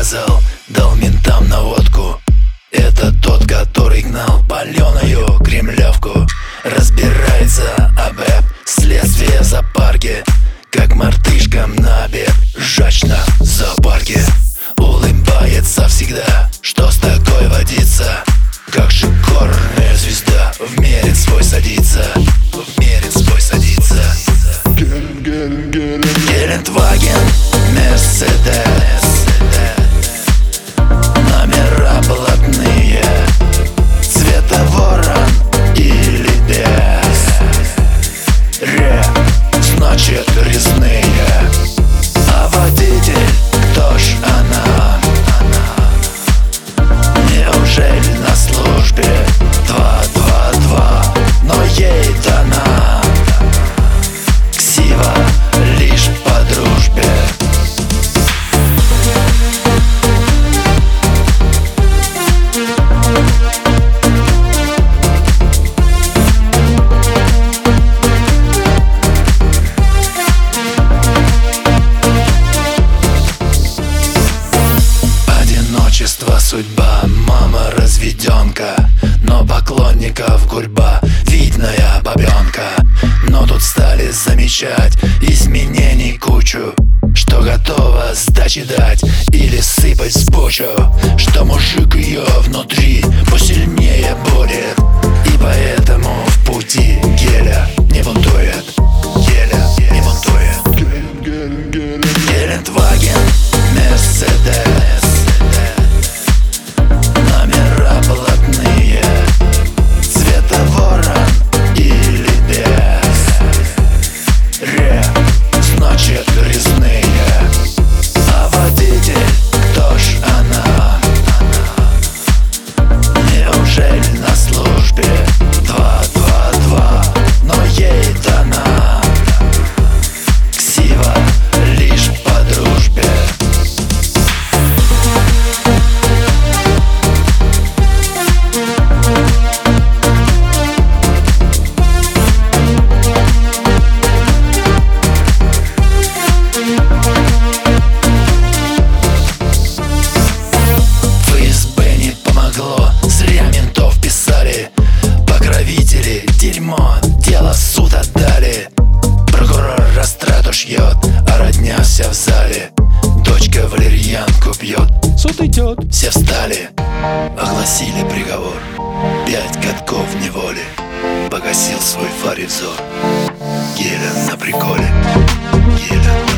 сказал, дал ментам наводку. Это тот, который гнал паленую кремлевку. Разбирается об следствие в зоопарке, как мартышкам на обед жач на зоопарке. Улыбается всегда, что с такой водится, как шикарная звезда в мерин свой садится. В мерин свой садится. Гелендваген, Мерседес, номера блатные, цвета ворон или без. Значит резные. А водитель, кто ж она? Неужели на службе 222, но ей дана ксива лишь по дружбе. Одиночество судьба, мама разведенка, но поклонников гурьба, видная бабенка. Но тут стали замечать изменений кучу, что готова сдачи дать или сыпать в бочу, что мужик ее внутри посильнее будет, и поэтому в пути геля не бунтует. Геля не бунтует. Гелендваген, Мерседес, номера блатные, цвета ворон или без. Значит резные. А водитель, кто ж она? Неужели на службе 222, но ей дана ксива лишь по дружбе. Зря ментов писали, покровители дерьмо, дело в суд отдали. Прокурор растрату шьет, а родня вся в зале. Дочка валерьянку пьет, суд идет. Все встали, огласили приговор. 5 годков в неволе, погасил свой фари взор. Геля на приколе, Геля на